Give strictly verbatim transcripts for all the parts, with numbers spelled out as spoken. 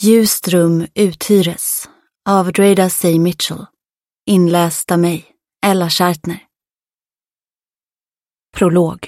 Ljust rum uthyres av Dreda C. Mitchell. Inläst av mig, Ella Schartner. Prolog.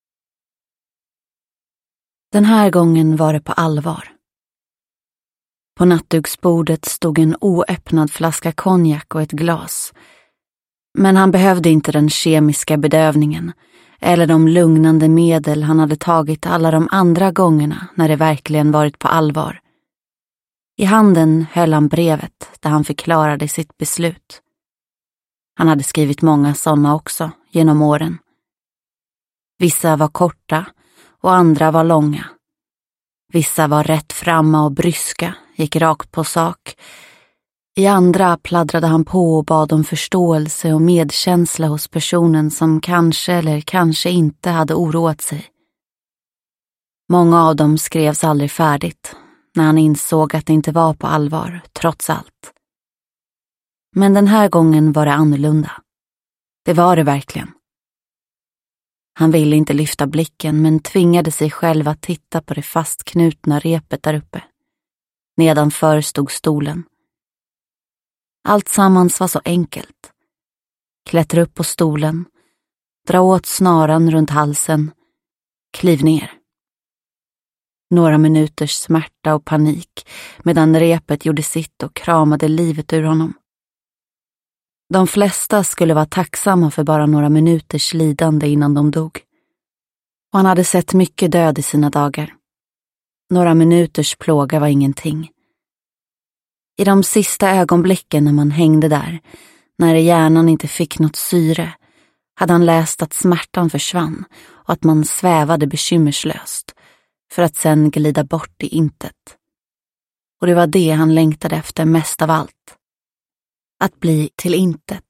Den här gången var det på allvar. På nattduksbordet stod en oöppnad flaska konjak och ett glas. Men han behövde inte den kemiska bedövningen eller de lugnande medel han hade tagit alla de andra gångerna när det verkligen varit på allvar. I handen höll han brevet där han förklarade sitt beslut. Han hade skrivit många sådana också genom åren. Vissa var korta och andra var långa. Vissa var rätt framma och bryska, gick rakt på sak. I andra pladdrade han på och bad om förståelse och medkänsla hos personen som kanske eller kanske inte hade oroat sig. Många av dem skrevs aldrig färdigt när han insåg att det inte var på allvar, trots allt. Men den här gången var det annorlunda. Det var det verkligen. Han ville inte lyfta blicken men tvingade sig själv att titta på det fastknutna repet där uppe. Nedanför stod stolen. Allt sammans var så enkelt. Klättra upp på stolen, dra åt snaran runt halsen, kliv ner. Några minuters smärta och panik medan repet gjorde sitt och kramade livet ur honom. De flesta skulle vara tacksamma för bara några minuters lidande innan de dog. Och han hade sett mycket död i sina dagar. Några minuters plåga var ingenting. I de sista ögonblicken när man hängde där, när hjärnan inte fick något syre, hade han läst att smärtan försvann och att man svävade bekymmerslöst för att sen glida bort i intet. Och det var det han längtade efter mest av allt. Att bli till intet.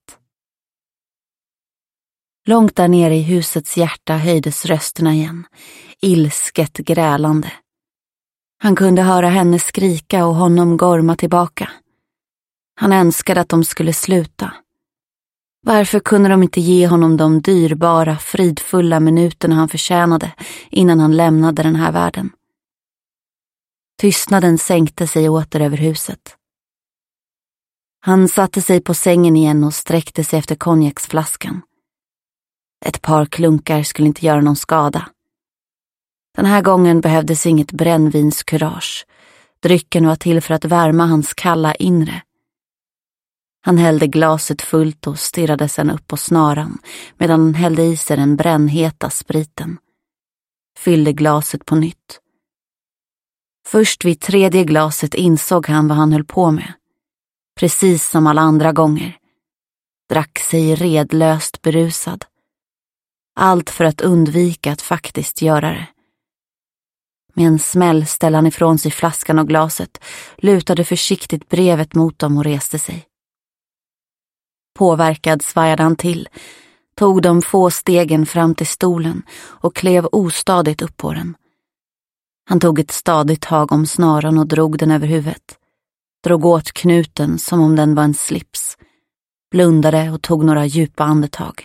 Långt där nere i husets hjärta höjdes rösterna igen, ilsket grälande. Han kunde höra henne skrika och honom gorma tillbaka. Han önskade att de skulle sluta. Varför kunde de inte ge honom de dyrbara, fridfulla minuterna han förtjänade innan han lämnade den här världen? Tystnaden sänkte sig åter över huset. Han satte sig på sängen igen och sträckte sig efter konjaksflaskan. Ett par klunkar skulle inte göra någon skada. Den här gången behövdes inget brännvinskurage. Drycken var till för att värma hans kalla inre. Han hällde glaset fullt och stirrade sedan upp på snaran medan han hällde i sig den brännheta spriten. Fyllde glaset på nytt. Först vid tredje glaset insåg han vad han höll på med. Precis som alla andra gånger. Drack sig redlöst berusad. Allt för att undvika att faktiskt göra det. Med en smäll ställde han ifrån sig flaskan och glaset, lutade försiktigt brevet mot dem och reste sig. Påverkad svajade han till, tog de få stegen fram till stolen och klev ostadigt upp på den. Han tog ett stadigt tag om snaran och drog den över huvudet. Drog åt knuten som om den var en slips. Blundade och tog några djupa andetag.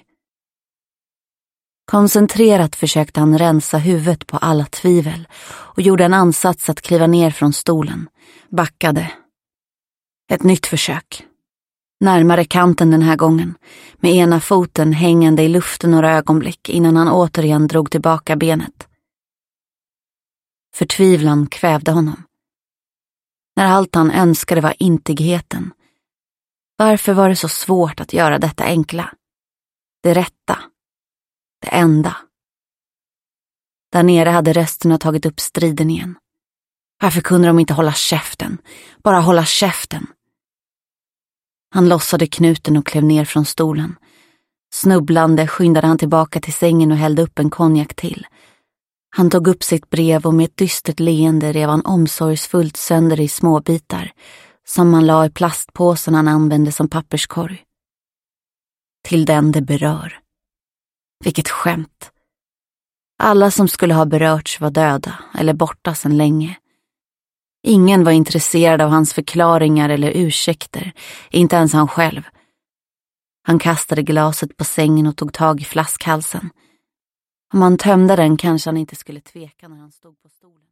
Koncentrerat försökte han rensa huvudet på alla tvivel och gjorde en ansats att kliva ner från stolen. Backade. Ett nytt försök. Närmare kanten den här gången, med ena foten hängande i luften några ögonblick innan han återigen drog tillbaka benet. Förtvivlan kvävde honom. När allt han önskade var intigheten. Varför var det så svårt att göra detta enkla? Det rätta. Det enda. Där nere hade rösterna tagit upp striden igen. Varför kunde de inte hålla käften? Bara hålla käften. Han lossade knuten och klev ner från stolen. Snubblande skyndade han tillbaka till sängen och hällde upp en konjak till. Han tog upp sitt brev och med ett dystert leende rev han omsorgsfullt sönder i små bitar som man la i plastpåsen han använde som papperskorg. Till den det berör. Vilket skämt. Alla som skulle ha berörts var döda eller borta sedan länge. Ingen var intresserad av hans förklaringar eller ursäkter, inte ens han själv. Han kastade glaset på sängen och tog tag i flaskhalsen. Om han tömde den kanske han inte skulle tveka när han stod på stolen.